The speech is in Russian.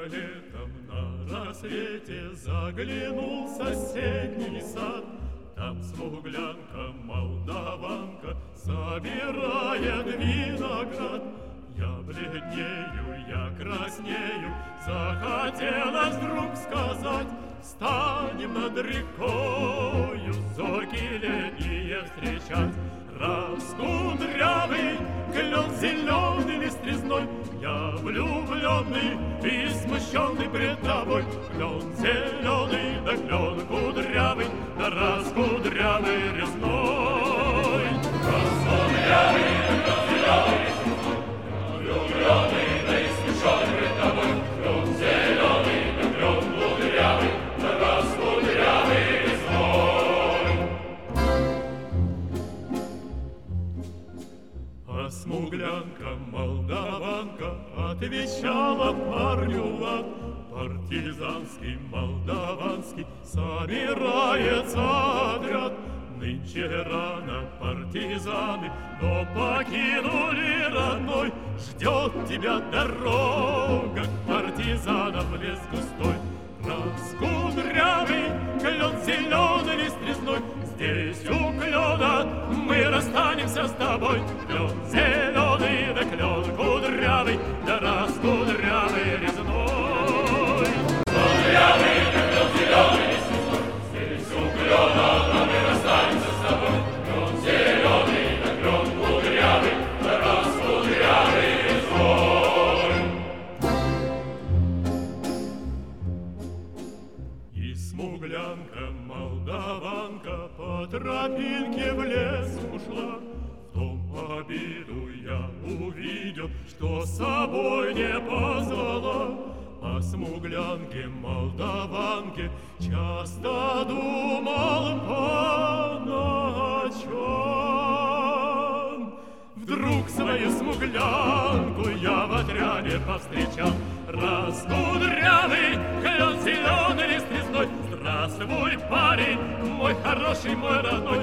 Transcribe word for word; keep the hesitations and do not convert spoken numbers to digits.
летом на рассвете заглянул в соседний сад. Там смуглянка, молдаванка собирает виноград. Я бледнею, я краснею, захотелось вдруг сказать: станем над рекою зорьки летние встречать. Раскудрявый клен зеленый лист-резной, я влюбленный и смущенный пред тобой. Клен зеленый, да клен кудрявый, да раскудрявый резной. Раскудрявый, да клен зеленый лист-резной, влюбленный, да и смущенный пред тобой. Клен зеленый, да клен кудрявый, да раскудрявый резной. А смуглянка, молдаванка отвечала парню в ад. Партизанский, молдаванский собирается отряд. Нынче рано партизаны, но покинули родной. Ждет тебя дорога к партизанам в лес густой. Раскудрявый клен зеленый лист резной, здесь у клена мы расстанемся с тобой. Клен зеленый, да клен кудрявый, да раскудрявый резной. Кудрявый, да клен зеленый лист резной, здесь у клена мы расстанемся с тобой. Клен зеленый, да клен кудрявый, да раскудрявый резной. И смуглянка, молдаванка по тропинке в лес ушла. В том обиду я увидел, что с собой не позвала. О смуглянке, молдаванке часто думал по ночам. Вдруг свою смуглянку я в отряде повстречал. Раскудрявый клен зеленый лист резной, здравствуй, парень, мой хороший, мой родной.